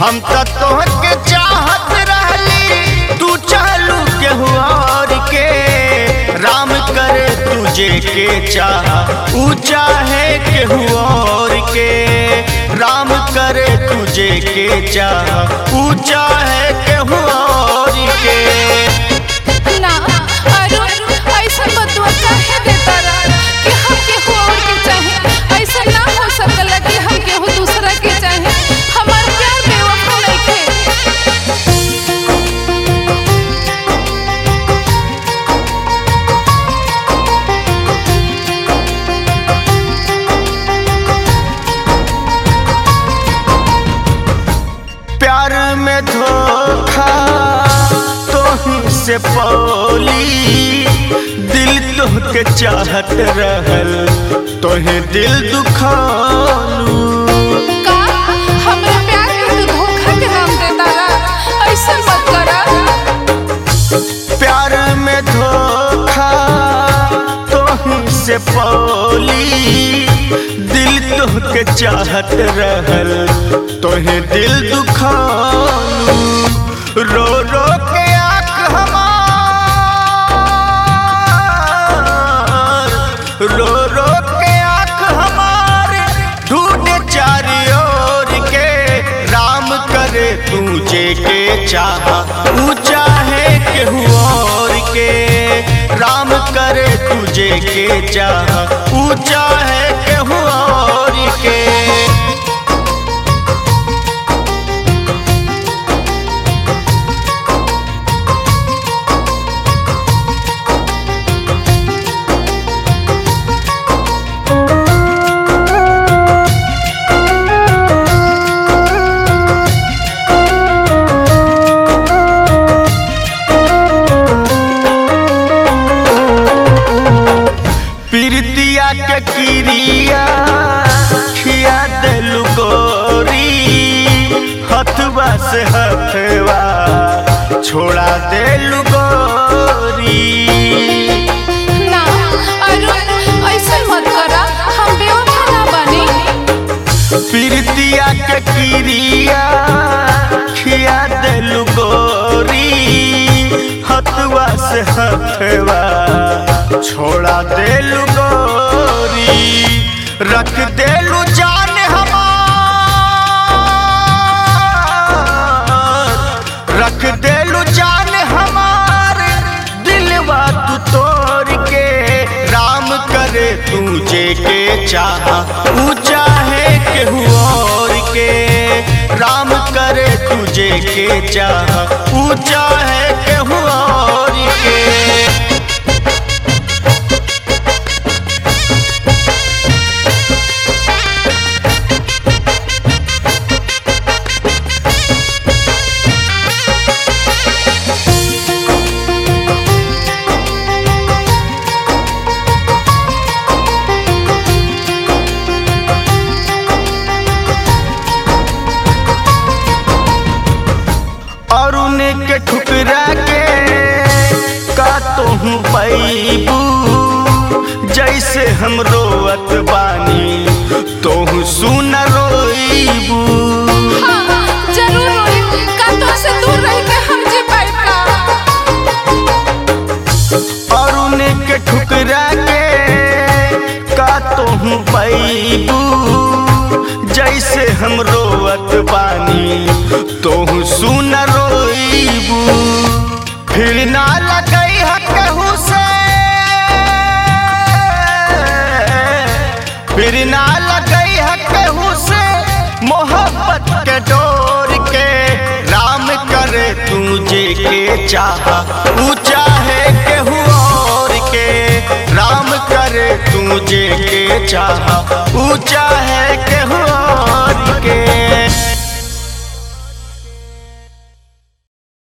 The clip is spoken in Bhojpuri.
हम तो तोहके चाहत रहली, तू चालू केहू और के। राम करे तुझे के चाह, ऊ चाहे केहू और के। राम करे तुझे के चाह, ऊ चाहे केहू और के। ना अरुण ऐसा बदुआ काहे देता रहा कि हम केहू और के चाहे। ऐसा ना हो सकला कि हम केहू दूसरा के चाहे। हमार प्यार बेवफा नइखे। प्यार में धोखा तोही से पौली, दिल तोहके चाहत रहल, तोहे दिल दुखालू। का हमरा प्यार के धोखा के नाम देता रहा। ऐसा मत करा। प्यार में धोखा तोही से पौली, दिल तोहके चाहत रहल, तोहे दिल दुखालू। रो रो के आँख हमार, रो रो के आँख हमार ढूंढे चारी ओर के। राम करे तुझे के चाह, ऊ चाहे केहू और के। राम करे तुझे के चाह, ऊ चाहे केहू और के। प्रीतिया के किरिया खिया देलू गोरी, हथवा से हथवा छोड़ा देलू गोरी। ना अरुण ऐसा मत करा। हम बेवफा ना बनी। प्रीतिया के किरिया खिया देलू गोरी, हथवा से हथवा छोड़ा देलू गोरी। रख देलू जान हमार, रख देलू जान हमार दिलवा तू तोड़ के। राम करे तुझे के चाह, ऊ चाहे केहू और के। राम करे तुझे के चाह, ऊ चाहे केहू और के। अरुण के ठुकरा के का तोहू पैबू, जैसे हम रोवत बानी तोहू सुन रोईबू। हाँ जरूर रोई। का तो से दूर रह के हम जी पाइब का। अरुण के ठुकरा के का तोहू पैबू, जैसे हम रोवत बानी तोहू सुन रोईबू। फिर ना लगई है केहू से, फिर ना लगई है केहू से मोहब्बत के डोर के। राम करे तुझे के चाह, ऊ चाहे केहू और के। राम करे तुझे के चाह, ऊ चाहे के